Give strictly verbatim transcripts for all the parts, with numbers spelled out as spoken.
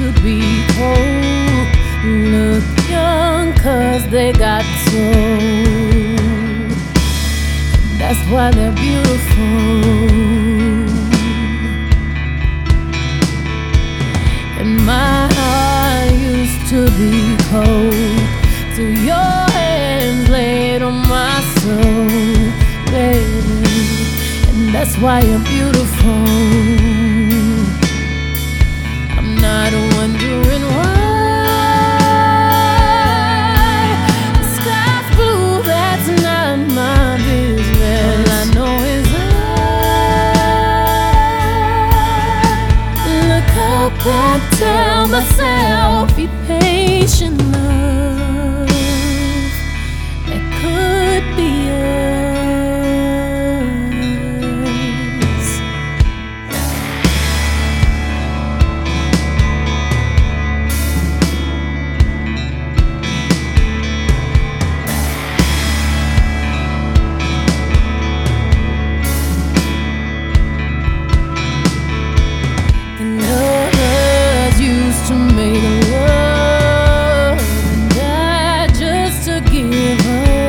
be cold, look young 'cause they got told. That's why they're beautiful. And my heart used to be cold till your hands laid on my soul, baby. And that's why you're beautiful. I'm not wondering why the sky's blue, that's not my business. All I know is I look up and tell myself, be patient, love, that could be us. To make love and die just to give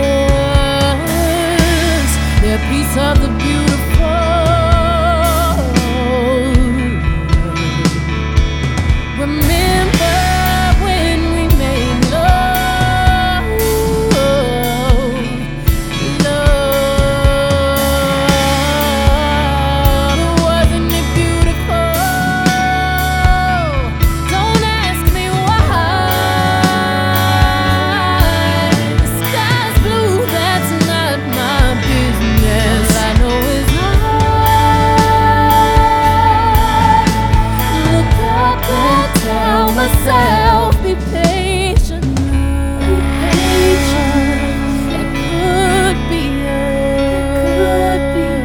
us their piece of the beautiful. Remember when we made love, love, wasn't it beautiful? Myself, be patient, be patient. That could be us.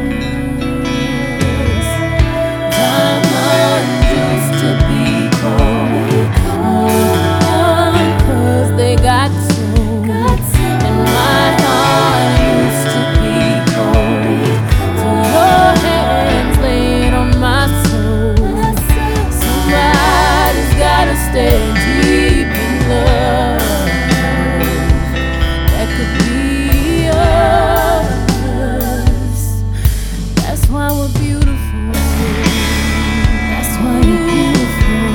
Diamond used to be cold, young 'cause they got sold. And my heart used to be cold till your hands laid on my soul. Somebody's gotta stay deep in love, that could be us. That's why we're beautiful. That's why you're beautiful.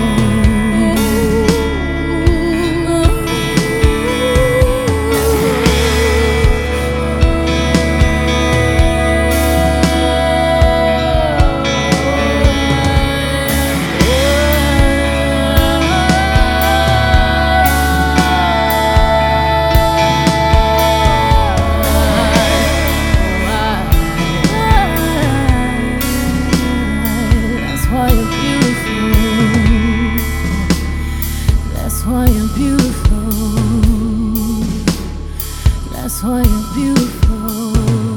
That's why you're beautiful. That's why you're beautiful.